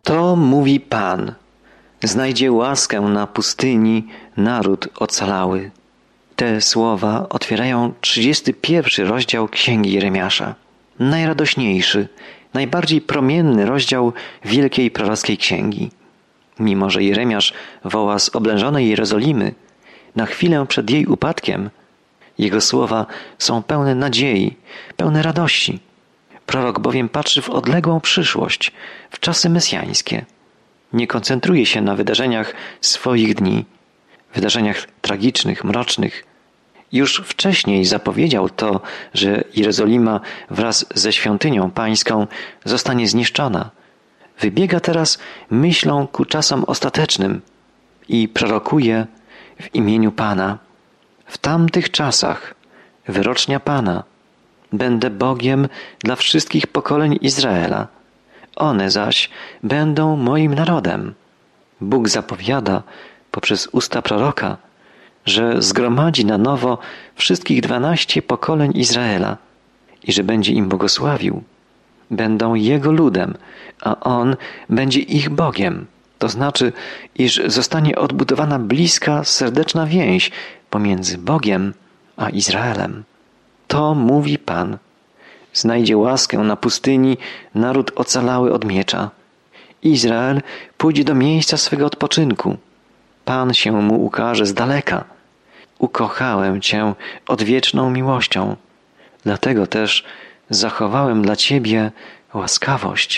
To mówi Pan. Znajdzie łaskę na pustyni naród ocalały. Te słowa otwierają 31 rozdział Księgi Jeremiasza. Najradośniejszy, najbardziej promienny rozdział wielkiej prorockiej księgi. Mimo że Jeremiasz woła z oblężonej Jerozolimy na chwilę przed jej upadkiem, jego słowa są pełne nadziei, pełne radości. Prorok bowiem patrzy w odległą przyszłość, w czasy mesjańskie. Nie koncentruje się na wydarzeniach swoich dni, wydarzeniach tragicznych, mrocznych. Już wcześniej zapowiedział to, że Jerozolima wraz ze świątynią pańską zostanie zniszczona. Wybiega teraz myślą ku czasom ostatecznym i prorokuje w imieniu Pana. W tamtych czasach, wyrocznia Pana, będę Bogiem dla wszystkich pokoleń Izraela. One zaś będą moim narodem. Bóg zapowiada poprzez usta proroka, że zgromadzi na nowo wszystkich 12 pokoleń Izraela i że będzie im błogosławił. Będą Jego ludem, a On będzie ich Bogiem. To znaczy, iż zostanie odbudowana bliska, serdeczna więź pomiędzy Bogiem a Izraelem. To mówi Pan. Znajdzie łaskę na pustyni naród ocalały od miecza. Izrael pójdzie do miejsca swego odpoczynku. Pan się mu ukaże z daleka. Ukochałem Cię odwieczną miłością. Dlatego też zachowałem dla Ciebie łaskawość.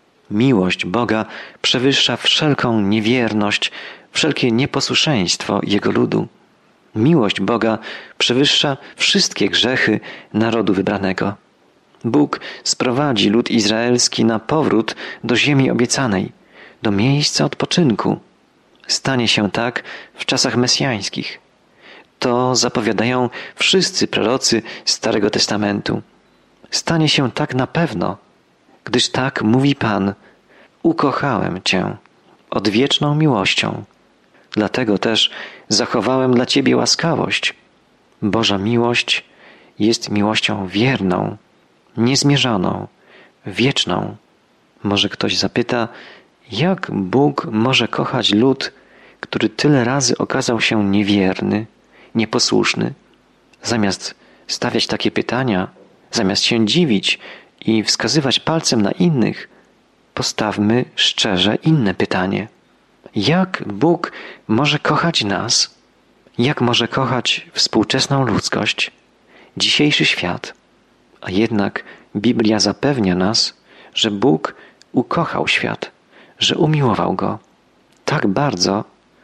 Miłość Boga przewyższa wszelką niewierność, wszelkie nieposłuszeństwo Jego ludu. Miłość Boga przewyższa wszystkie grzechy narodu wybranego. Bóg sprowadzi lud izraelski na powrót do ziemi obiecanej, do miejsca odpoczynku. Stanie się tak w czasach mesjańskich. To zapowiadają wszyscy prorocy Starego Testamentu. Stanie się tak na pewno, gdyż tak mówi Pan: ukochałem Cię odwieczną miłością. Dlatego też zachowałem dla Ciebie łaskawość. Boża miłość jest miłością wierną, niezmierzoną, wieczną. Może ktoś zapyta, jak Bóg może kochać lud, który tyle razy okazał się niewierny, nieposłuszny? Zamiast stawiać takie pytania, zamiast się dziwić i wskazywać palcem na innych, postawmy szczerze inne pytanie. Jak Bóg może kochać nas? Jak może kochać współczesną ludzkość, dzisiejszy świat? A jednak Biblia zapewnia nas, że Bóg ukochał świat, że umiłował go tak bardzo,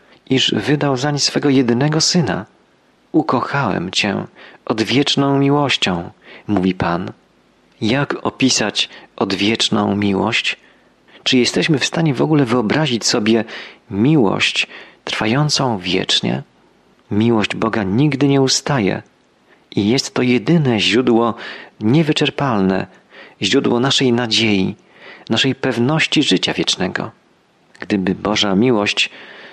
iż wydał zań swego jedynego Syna. Ukochałem Cię odwieczną miłością, mówi Pan. Jak opisać odwieczną miłość? Czy jesteśmy w stanie w ogóle wyobrazić sobie miłość trwającą wiecznie? Miłość Boga nigdy nie ustaje i jest to jedyne źródło niewyczerpalne, źródło naszej nadziei, naszej pewności życia wiecznego. Gdyby Boża miłość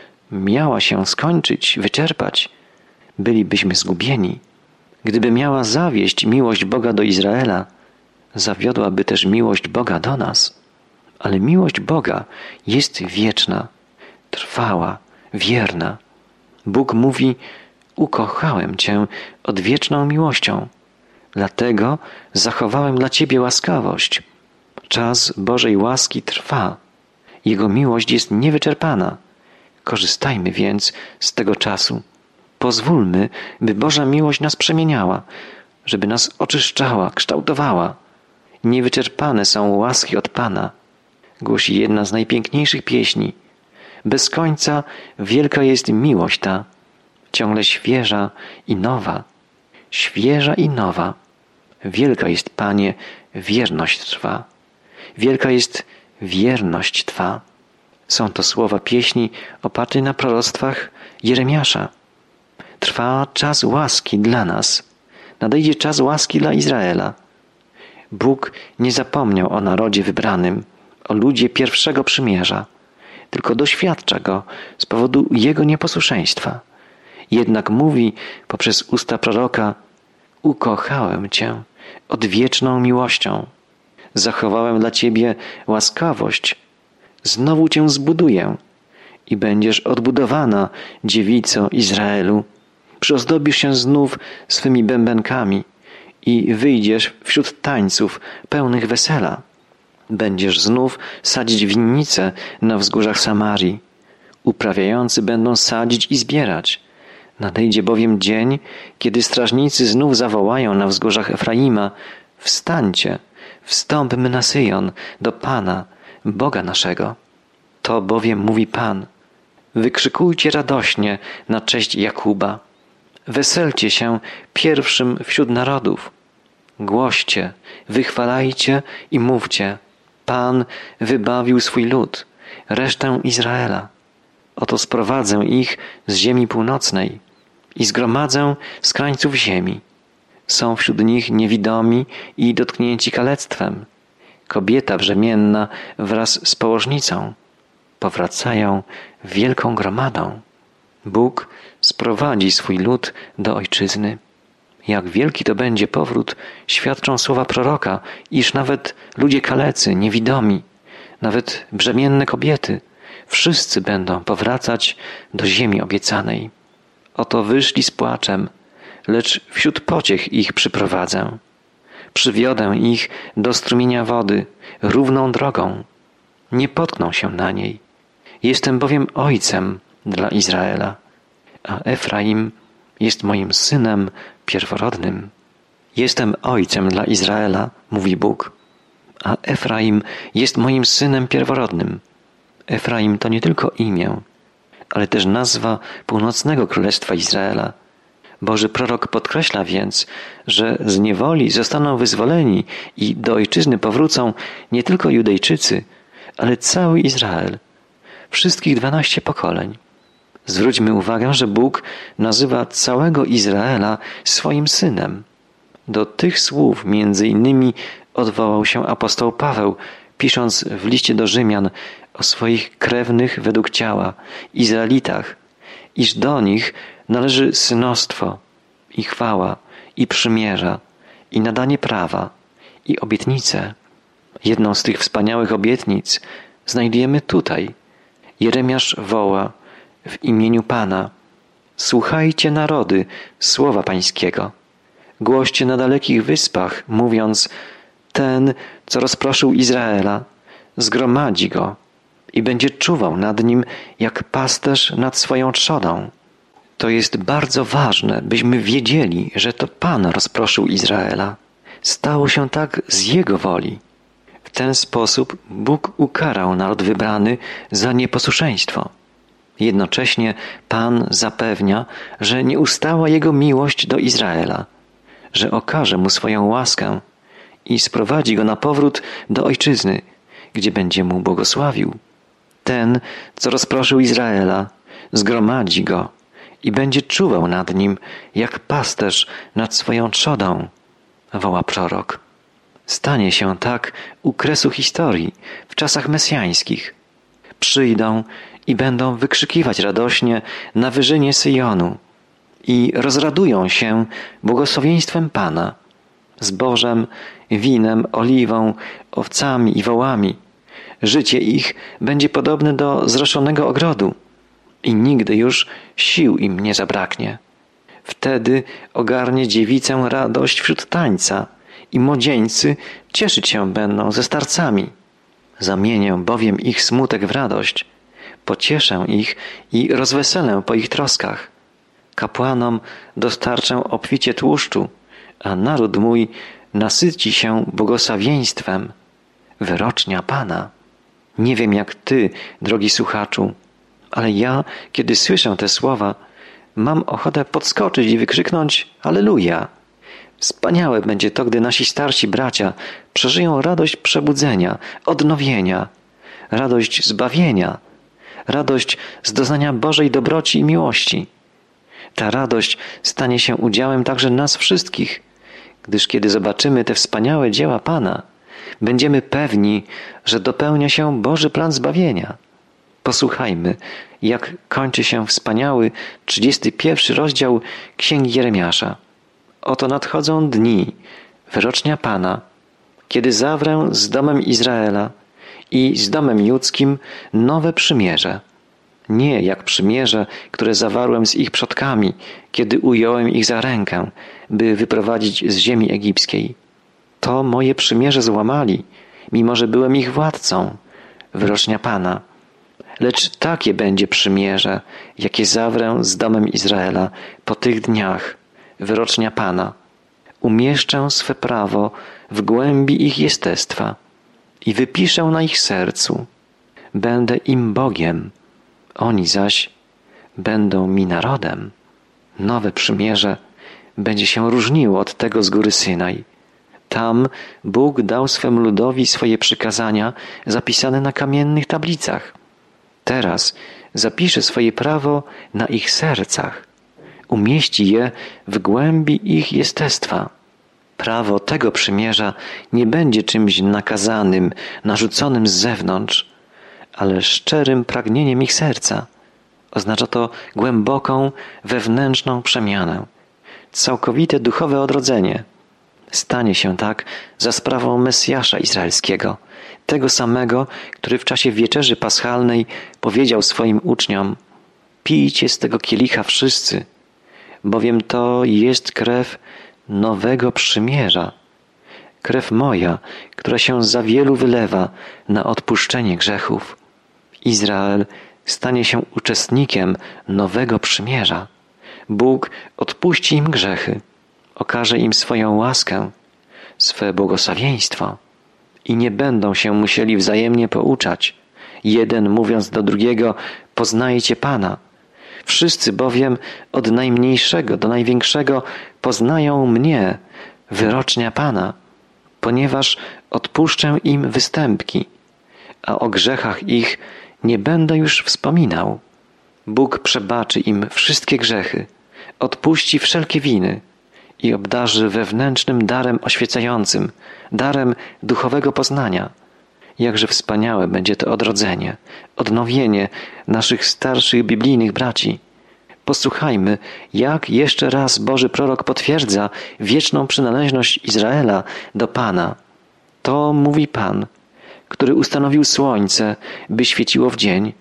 miała się skończyć, wyczerpać, bylibyśmy zgubieni. Gdyby miała zawieść miłość Boga do Izraela, zawiodłaby też miłość Boga do nas. Ale miłość Boga jest wieczna, trwała, wierna. Bóg mówi: ukochałem Cię odwieczną miłością. Dlatego zachowałem dla Ciebie łaskawość. Czas Bożej łaski trwa. Jego miłość jest niewyczerpana. Korzystajmy więc z tego czasu. Pozwólmy, by Boża miłość nas przemieniała, żeby nas oczyszczała, kształtowała. Niewyczerpane są łaski od Pana, głosi jedna z najpiękniejszych pieśni. Bez końca wielka jest miłość ta, ciągle świeża i nowa. Świeża i nowa. Wielka jest, Panie, wierność Twa. Wielka jest wierność Twa. Są to słowa pieśni opartej na proroctwach Jeremiasza. Trwa czas łaski dla nas. Nadejdzie czas łaski dla Izraela. Bóg nie zapomniał o narodzie wybranym, o ludzie pierwszego przymierza, tylko doświadcza go z powodu jego nieposłuszeństwa. Jednak mówi poprzez usta proroka: ukochałem Cię odwieczną miłością. Zachowałem dla Ciebie łaskawość. Znowu cię zbuduję i będziesz odbudowana, dziewico Izraelu. Przyozdobisz się znów swymi bębenkami i wyjdziesz wśród tańców pełnych wesela. Będziesz znów sadzić winnice na wzgórzach Samarii. Uprawiający będą sadzić i zbierać. Nadejdzie bowiem dzień, kiedy strażnicy znów zawołają na wzgórzach Efraima: wstańcie, wstąpmy na Syjon, do Pana, Boga naszego. To bowiem mówi Pan: wykrzykujcie radośnie na cześć Jakuba. Weselcie się pierwszym wśród narodów. Głoście, wychwalajcie i mówcie: Pan wybawił swój lud, resztę Izraela. Oto sprowadzę ich z ziemi północnej i zgromadzę z krańców ziemi. Są wśród nich niewidomi i dotknięci kalectwem. Kobieta brzemienna wraz z położnicą. Powracają wielką gromadą. Bóg sprowadzi swój lud do ojczyzny. Jak wielki to będzie powrót, świadczą słowa proroka, iż nawet ludzie kalecy, niewidomi, nawet brzemienne kobiety, wszyscy będą powracać do ziemi obiecanej. Oto wyszli z płaczem, lecz wśród pociech ich przyprowadzę. Przywiodę ich do strumienia wody, równą drogą. Nie potkną się na niej. Jestem bowiem ojcem dla Izraela, a Efraim jest moim synem pierworodnym. Jestem ojcem dla Izraela, mówi Bóg, a Efraim jest moim synem pierworodnym. Efraim to nie tylko imię, ale też nazwa północnego królestwa Izraela. Boży prorok podkreśla więc, że z niewoli zostaną wyzwoleni i do ojczyzny powrócą nie tylko Judejczycy, ale cały Izrael, wszystkich 12 pokoleń. Zwróćmy uwagę, że Bóg nazywa całego Izraela swoim synem. Do tych słów między innymi odwołał się apostoł Paweł, pisząc w liście do Rzymian o swoich krewnych według ciała, Izraelitach, iż do nich należy synostwo i chwała i przymierza i nadanie prawa i obietnice. Jedną z tych wspaniałych obietnic znajdujemy tutaj. Jeremiasz woła w imieniu Pana: słuchajcie narody słowa Pańskiego. Głoście na dalekich wyspach, mówiąc: ten, co rozproszył Izraela, zgromadzi go i będzie czuwał nad nim jak pasterz nad swoją trzodą. To jest bardzo ważne, byśmy wiedzieli, że to Pan rozproszył Izraela. Stało się tak z Jego woli. W ten sposób Bóg ukarał naród wybrany za nieposłuszeństwo. Jednocześnie Pan zapewnia, że nie ustała Jego miłość do Izraela, że okaże mu swoją łaskę i sprowadzi go na powrót do ojczyzny, gdzie będzie mu błogosławił. Ten, co rozproszył Izraela, zgromadzi go i będzie czuwał nad nim jak pasterz nad swoją trzodą, woła prorok. Stanie się tak u kresu historii, w czasach mesjańskich. Przyjdą i będą wykrzykiwać radośnie na wyżynie Syjonu i rozradują się błogosławieństwem Pana, zbożem, winem, oliwą, owcami i wołami. Życie ich będzie podobne do zroszonego ogrodu i nigdy już sił im nie zabraknie. Wtedy ogarnie dziewicę radość wśród tańca i młodzieńcy cieszyć się będą ze starcami. Zamienię bowiem ich smutek w radość, pocieszę ich i rozweselę po ich troskach. Kapłanom dostarczę obficie tłuszczu, a naród mój nasyci się błogosławieństwem. Wyrocznia Pana. Nie wiem jak ty, drogi słuchaczu, ale ja, kiedy słyszę te słowa, mam ochotę podskoczyć i wykrzyknąć Alleluja. Wspaniałe będzie to, gdy nasi starsi bracia przeżyją radość przebudzenia, odnowienia, radość zbawienia, radość z doznania Bożej dobroci i miłości. Ta radość stanie się udziałem także nas wszystkich, gdyż kiedy zobaczymy te wspaniałe dzieła Pana, będziemy pewni, że dopełnia się Boży plan zbawienia. Posłuchajmy, jak kończy się wspaniały 31 rozdział Księgi Jeremiasza. Oto nadchodzą dni, wyrocznia Pana, kiedy zawrę z domem Izraela i z domem judzkim nowe przymierze. Nie jak przymierze, które zawarłem z ich przodkami, kiedy ująłem ich za rękę, by wyprowadzić z ziemi egipskiej. To moje przymierze złamali, mimo że byłem ich władcą, wyrocznia Pana. Lecz takie będzie przymierze, jakie zawrę z domem Izraela po tych dniach, wyrocznia Pana. Umieszczę swe prawo w głębi ich jestestwa i wypiszę na ich sercu. Będę im Bogiem, oni zaś będą mi narodem. Nowe przymierze będzie się różniło od tego z góry Synaj. Tam Bóg dał swemu ludowi swoje przykazania zapisane na kamiennych tablicach. Teraz zapisze swoje prawo na ich sercach. Umieści je w głębi ich jestestwa. Prawo tego przymierza nie będzie czymś nakazanym, narzuconym z zewnątrz, ale szczerym pragnieniem ich serca. Oznacza to głęboką, wewnętrzną przemianę, całkowite duchowe odrodzenie. Stanie się tak za sprawą Mesjasza Izraelskiego, tego samego, który w czasie wieczerzy paschalnej powiedział swoim uczniom: pijcie z tego kielicha wszyscy, bowiem to jest krew nowego przymierza, krew moja, która się za wielu wylewa na odpuszczenie grzechów. Izrael stanie się uczestnikiem nowego przymierza. Bóg odpuści im grzechy, okaże im swoją łaskę, swe błogosławieństwo i nie będą się musieli wzajemnie pouczać, jeden mówiąc do drugiego: poznajcie Pana. Wszyscy bowiem od najmniejszego do największego poznają mnie, wyrocznia Pana, ponieważ odpuszczę im występki, a o grzechach ich nie będę już wspominał. Bóg przebaczy im wszystkie grzechy, odpuści wszelkie winy i obdarzy wewnętrznym darem oświecającym, darem duchowego poznania. Jakże wspaniałe będzie to odrodzenie, odnowienie naszych starszych biblijnych braci. Posłuchajmy, jak jeszcze raz Boży prorok potwierdza wieczną przynależność Izraela do Pana. To mówi Pan, który ustanowił słońce, by świeciło w dzień,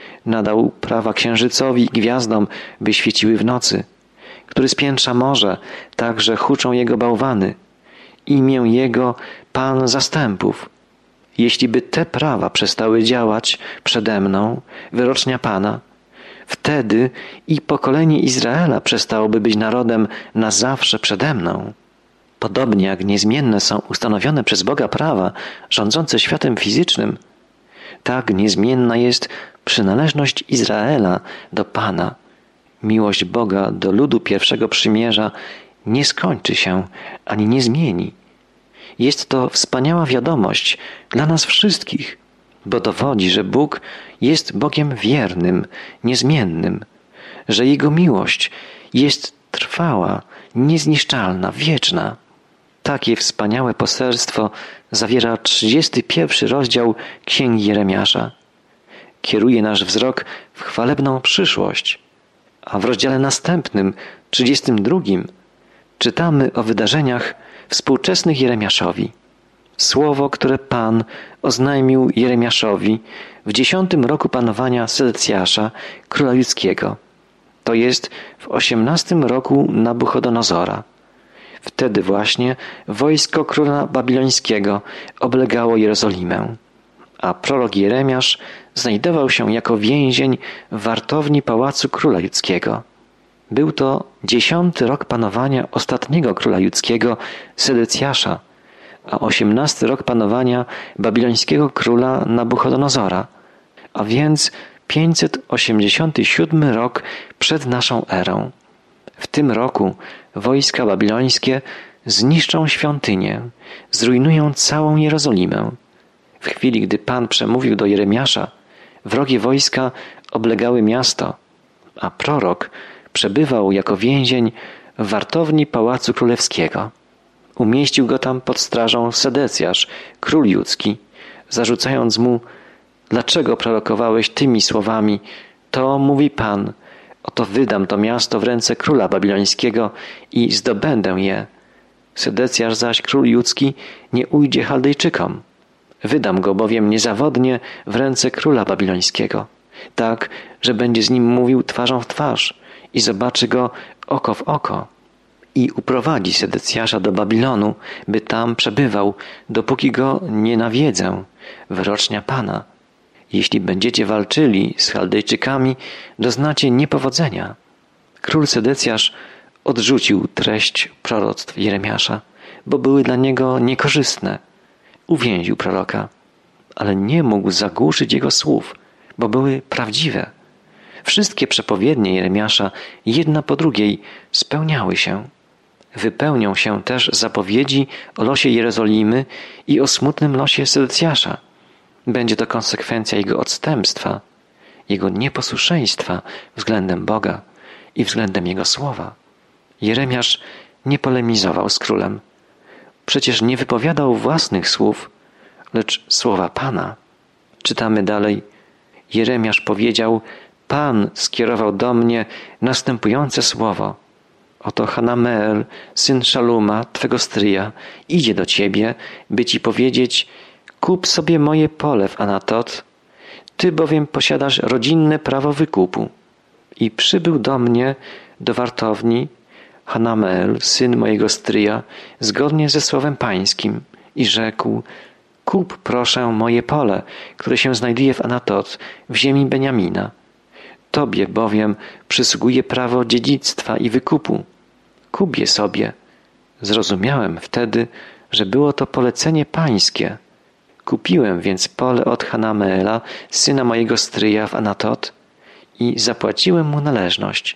nadał prawa księżycowi i gwiazdom, by świeciły w nocy, który spiętrza morze, tak że huczą jego bałwany. Imię Jego Pan zastępów. Jeśli by te prawa przestały działać przede mną, wyrocznia Pana, wtedy i pokolenie Izraela przestałoby być narodem na zawsze przede mną. Podobnie jak niezmienne są ustanowione przez Boga prawa rządzące światem fizycznym, tak niezmienna jest przynależność Izraela do Pana. Miłość Boga do ludu pierwszego przymierza nie skończy się ani nie zmieni. Jest to wspaniała wiadomość dla nas wszystkich, bo dowodzi, że Bóg jest Bogiem wiernym, niezmiennym, że Jego miłość jest trwała, niezniszczalna, wieczna. Takie wspaniałe poselstwo zawiera 31 rozdział Księgi Jeremiasza. Kieruje nasz wzrok w chwalebną przyszłość, a w rozdziale następnym, 32, czytamy o wydarzeniach współczesnych Jeremiaszowi. Słowo, które Pan oznajmił Jeremiaszowi w 10 roku panowania Sedecjasza, króla judzkiego. To jest w 18 roku Nabuchodonozora. Wtedy właśnie wojsko króla babilońskiego oblegało Jerozolimę, a prorok Jeremiasz znajdował się jako więzień w wartowni pałacu króla judzkiego. Był to 10 rok panowania ostatniego króla judzkiego, Sedecjasza, a 18 rok panowania babilońskiego króla Nabuchodonozora, a więc 587 rok przed naszą erą. W tym roku wojska babilońskie zniszczą świątynię, zrujnują całą Jerozolimę. W chwili, gdy Pan przemówił do Jeremiasza, wrogie wojska oblegały miasto, a prorok przebywał jako więzień w wartowni Pałacu Królewskiego. Umieścił go tam pod strażą Sedecjasz, król judzki, zarzucając mu: dlaczego prorokowałeś tymi słowami? To mówi Pan: oto wydam to miasto w ręce króla babilońskiego i zdobędę je. Sedecjasz zaś, król judzki, nie ujdzie Chaldejczykom. Wydam go bowiem niezawodnie w ręce króla babilońskiego, tak, że będzie z nim mówił twarzą w twarz i zobaczy go oko w oko. I uprowadzi Sedecjasza do Babilonu, by tam przebywał, dopóki go nie nawiedzę, wyrocznia Pana. Jeśli będziecie walczyli z Chaldejczykami, doznacie niepowodzenia. Król Sedecjasz odrzucił treść proroctw Jeremiasza, bo były dla niego niekorzystne. Uwięził proroka, ale nie mógł zagłuszyć jego słów, bo były prawdziwe. Wszystkie przepowiednie Jeremiasza, jedna po drugiej, spełniały się. Wypełnią się też zapowiedzi o losie Jerozolimy i o smutnym losie Sedecjasza. Będzie to konsekwencja jego odstępstwa, jego nieposłuszeństwa względem Boga i względem Jego słowa. Jeremiasz nie polemizował z królem. Przecież nie wypowiadał własnych słów, lecz słowa Pana. Czytamy dalej. Jeremiasz powiedział: Pan skierował do mnie następujące słowo. Oto Hanameel, syn Szaluma, twego stryja, idzie do ciebie, by ci powiedzieć: kup sobie moje pole w Anatot, ty bowiem posiadasz rodzinne prawo wykupu. I przybył do mnie, do wartowni, Hanameel, syn mojego stryja, zgodnie ze słowem pańskim i rzekł: kup proszę moje pole, które się znajduje w Anatot, w ziemi Beniamina. Tobie bowiem przysługuje prawo dziedzictwa i wykupu. Kup je sobie. Zrozumiałem wtedy, że było to polecenie pańskie. Kupiłem więc pole od Hanameela, syna mojego stryja w Anatot i zapłaciłem mu należność.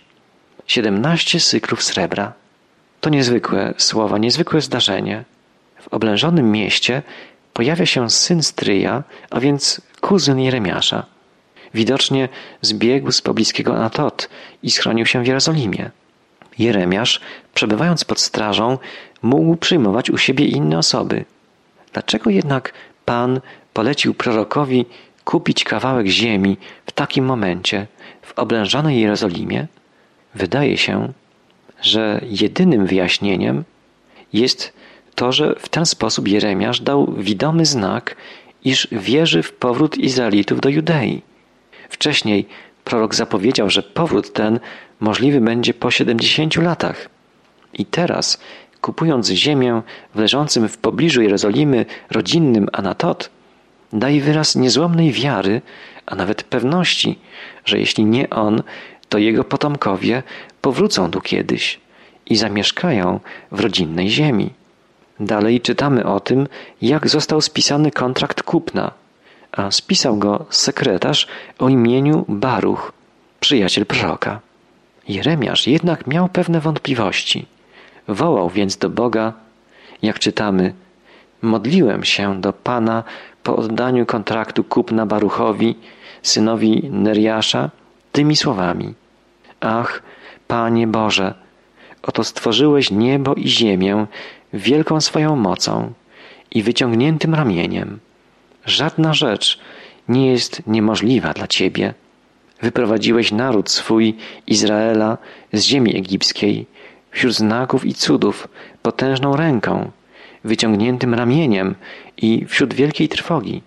17 sykrów srebra. To niezwykłe słowa, niezwykłe zdarzenie. W oblężonym mieście pojawia się syn stryja, a więc kuzyn Jeremiasza. Widocznie zbiegł z pobliskiego Anatot i schronił się w Jerozolimie. Jeremiasz, przebywając pod strażą, mógł przyjmować u siebie inne osoby. Dlaczego jednak Pan polecił prorokowi kupić kawałek ziemi w takim momencie w oblężonej Jerozolimie? Wydaje się, że jedynym wyjaśnieniem jest to, że w ten sposób Jeremiasz dał widomy znak, iż wierzy w powrót Izraelitów do Judei. Wcześniej prorok zapowiedział, że powrót ten możliwy będzie po 70 latach. I teraz, kupując ziemię w leżącym w pobliżu Jerozolimy rodzinnym Anatot, daje wyraz niezłomnej wiary, a nawet pewności, że jeśli nie on, to jego potomkowie powrócą tu kiedyś i zamieszkają w rodzinnej ziemi. Dalej czytamy o tym, jak został spisany kontrakt kupna, a spisał go sekretarz o imieniu Baruch, przyjaciel proroka. Jeremiasz jednak miał pewne wątpliwości. Wołał więc do Boga, jak czytamy: modliłem się do Pana po oddaniu kontraktu kupna Baruchowi, synowi Neriasza, tymi słowami: ach, Panie Boże, oto stworzyłeś niebo i ziemię wielką swoją mocą i wyciągniętym ramieniem. Żadna rzecz nie jest niemożliwa dla Ciebie. Wyprowadziłeś naród swój, Izraela, z ziemi egipskiej, wśród znaków i cudów, potężną ręką, wyciągniętym ramieniem i wśród wielkiej trwogi.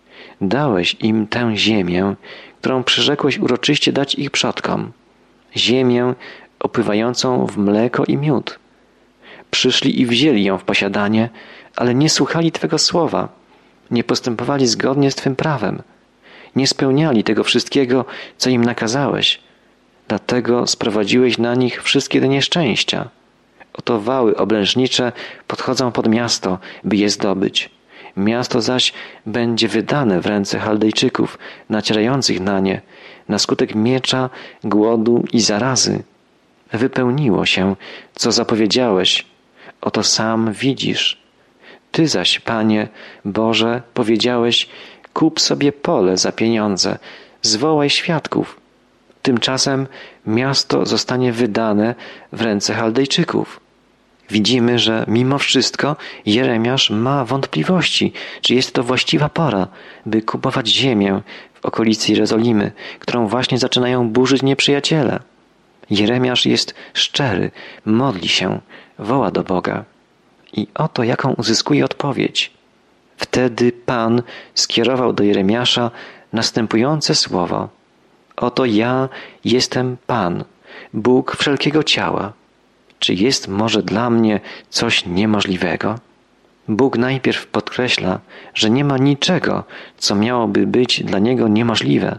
Dałeś im tę ziemię, którą przyrzekłeś uroczyście dać ich przodkom, ziemię opływającą w mleko i miód. Przyszli i wzięli ją w posiadanie, ale nie słuchali Twego słowa, nie postępowali zgodnie z Twym prawem, nie spełniali tego wszystkiego, co im nakazałeś. Dlatego sprowadziłeś na nich wszystkie te nieszczęścia. Oto wały oblężnicze podchodzą pod miasto, by je zdobyć. Miasto zaś będzie wydane w ręce Chaldejczyków, nacierających na nie, na skutek miecza, głodu i zarazy. Wypełniło się, co zapowiedziałeś. Oto sam widzisz. Ty zaś, Panie Boże, powiedziałeś: kup sobie pole za pieniądze, zwołaj świadków. Tymczasem miasto zostanie wydane w ręce Chaldejczyków. Widzimy, że mimo wszystko Jeremiasz ma wątpliwości, czy jest to właściwa pora, by kupować ziemię w okolicy Jerozolimy, którą właśnie zaczynają burzyć nieprzyjaciele. Jeremiasz jest szczery, modli się, woła do Boga. I oto jaką uzyskuje odpowiedź. Wtedy Pan skierował do Jeremiasza następujące słowo. Oto ja jestem Pan, Bóg wszelkiego ciała. Czy jest może dla mnie coś niemożliwego? Bóg najpierw podkreśla, że nie ma niczego, co miałoby być dla Niego niemożliwe.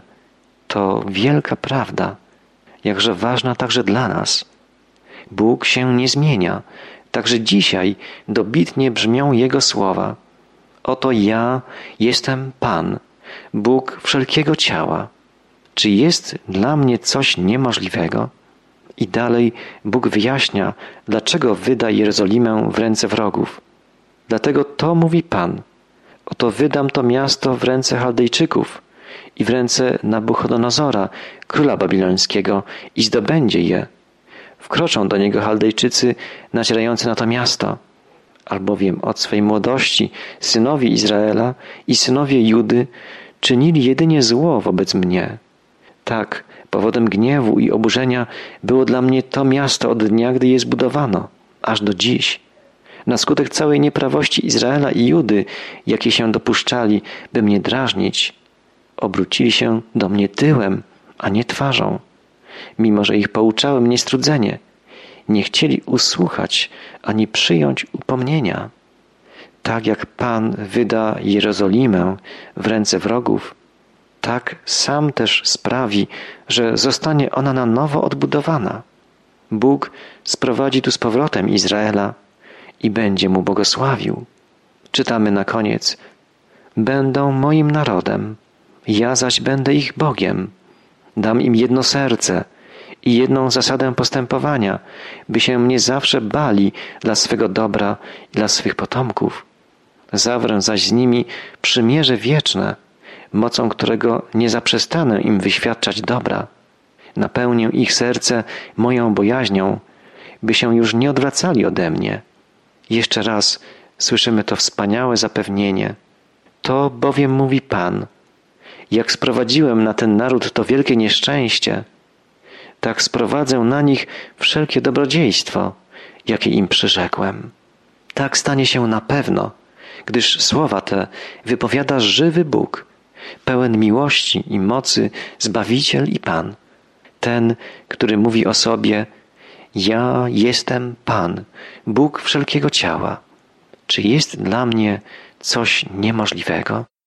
To wielka prawda, jakże ważna także dla nas. Bóg się nie zmienia, także dzisiaj dobitnie brzmią Jego słowa. Oto ja jestem Pan, Bóg wszelkiego ciała. Czy jest dla mnie coś niemożliwego? I dalej Bóg wyjaśnia, dlaczego wyda Jerozolimę w ręce wrogów. Dlatego to mówi Pan. Oto wydam to miasto w ręce Chaldejczyków i w ręce Nabuchodonozora, króla babilońskiego, i zdobędzie je. Wkroczą do niego Chaldejczycy nacierający na to miasto, albowiem od swej młodości synowie Izraela i synowie Judy czynili jedynie zło wobec mnie. Tak, powodem gniewu i oburzenia było dla mnie to miasto od dnia, gdy je zbudowano, aż do dziś. Na skutek całej nieprawości Izraela i Judy, jakie się dopuszczali, by mnie drażnić, obrócili się do mnie tyłem, a nie twarzą. Mimo że ich pouczałem niestrudzenie, nie chcieli usłuchać ani przyjąć upomnienia. Tak jak Pan wyda Jerozolimę w ręce wrogów, tak sam też sprawi, że zostanie ona na nowo odbudowana. Bóg sprowadzi tu z powrotem Izraela i będzie mu błogosławił. Czytamy na koniec: będą moim narodem, ja zaś będę ich Bogiem. Dam im jedno serce i jedną zasadę postępowania, by się mnie zawsze bali dla swego dobra i dla swych potomków. Zawrę zaś z nimi przymierze wieczne, mocą którego nie zaprzestanę im wyświadczać dobra. Napełnię ich serce moją bojaźnią, by się już nie odwracali ode mnie. Jeszcze raz słyszymy to wspaniałe zapewnienie. To bowiem mówi Pan: jak sprowadziłem na ten naród to wielkie nieszczęście, tak sprowadzę na nich wszelkie dobrodziejstwo, jakie im przyrzekłem. Tak stanie się na pewno, gdyż słowa te wypowiada żywy Bóg, pełen miłości i mocy, Zbawiciel i Pan. Ten, który mówi o sobie: ja jestem Pan, Bóg wszelkiego ciała. Czy jest dla mnie coś niemożliwego?